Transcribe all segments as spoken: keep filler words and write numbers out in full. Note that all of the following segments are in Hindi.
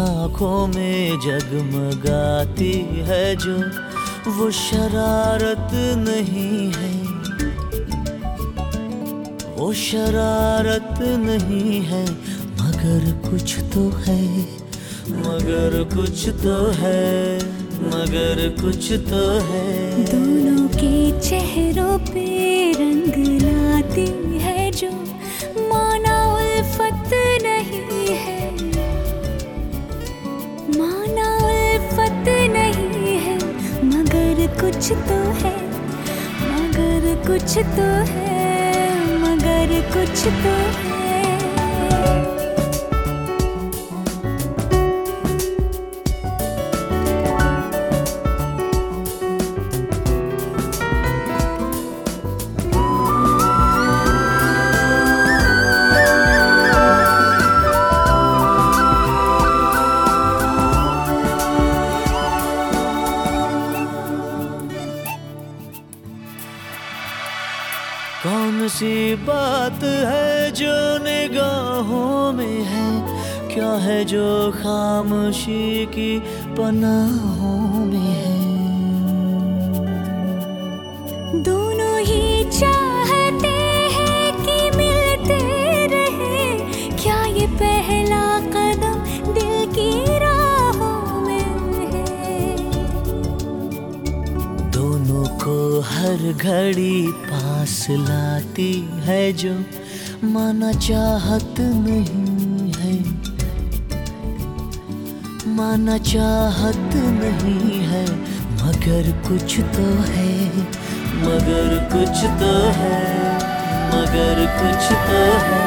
आंखों में जगमगाती है जो, वो शरारत नहीं है, वो शरारत नहीं है, मगर कुछ तो है, मगर कुछ तो है, मगर कुछ तो है। दोनों के चेहरों पे रंग लाती है जो, माना उल्फत नहीं है, माना उल्फत नहीं है, मगर कुछ तो है, मगर कुछ तो है, मगर कुछ तो है। कौन सी बात है जो निगाहों में है, क्या है जो खामोशी की पनाहों में है। दोनों ही चाहते हैं कि मिलते रहे, क्या ये पहला कदम दिल की राहों में है। दोनों को हर घड़ी पास लाती है जो, माना चाहत नहीं है, माना चाहत नहीं है, मगर कुछ तो है, मगर कुछ तो है, मगर कुछ तो है।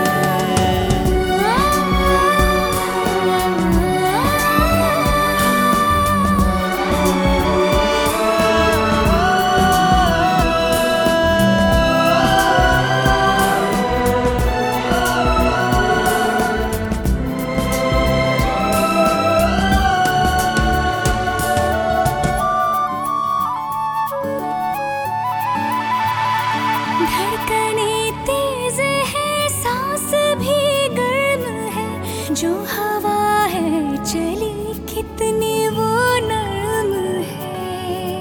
धड़कने तेज है, सांस भी गर्म है, जो हवा है चली कितनी वो नरम है।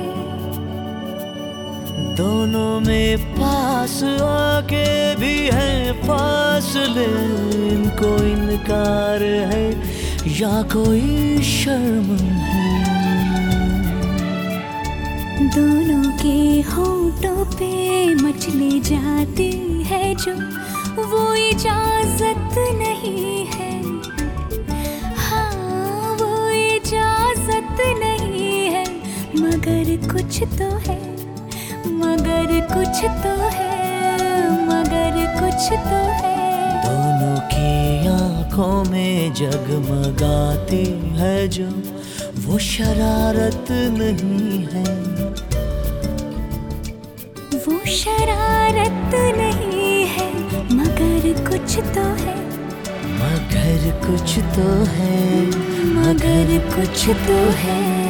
दोनों में पास आके भी है फासले, इनको इनकार है या कोई शर्म है। दोनों के होठों पे मचले जाती है जो, वो इजाजत नहीं है, हाँ वो इजाजत नहीं है, मगर कुछ तो है, मगर कुछ तो है, मगर कुछ तो है। दोनों की आंखों में जगमगाती है जो, वो शरारत नहीं है, वो शरारत नहीं है, मगर कुछ तो है, मगर कुछ तो है, मगर कुछ तो है।